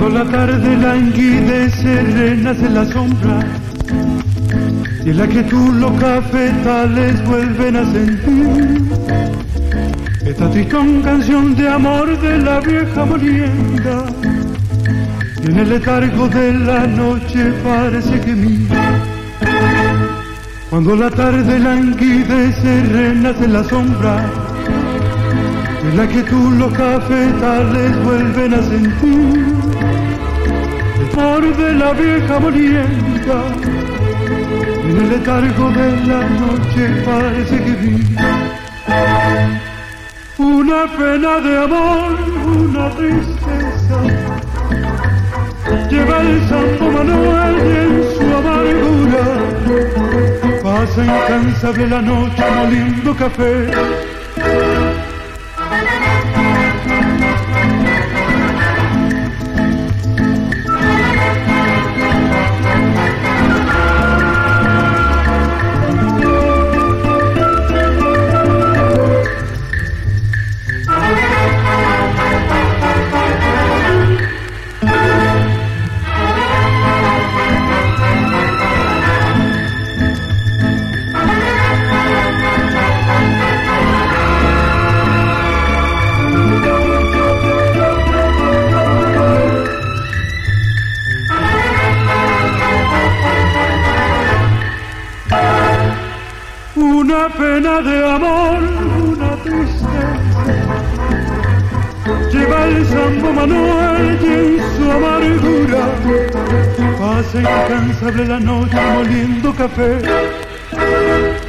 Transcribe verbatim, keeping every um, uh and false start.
Cuando la tarde languidece, renace la sombra, y en la quietud los cafetales vuelven a sentir esta tristón canción de amor de la vieja molienda. Y en el letargo de la noche parece que mira. Cuando la tarde languidece, renace la sombra, en la quietud los cafetales vuelven a sentir el amor de la vieja molienda. Y en el letargo de la noche parece que vi una pena de amor, una tristeza. Lleva el Santo Manuel y en su amargura pasa incansable la noche moliendo café. Una pena de amor, una tristeza, lleva el Santo Manuel y en su amargura pasa incansable la noche moliendo café.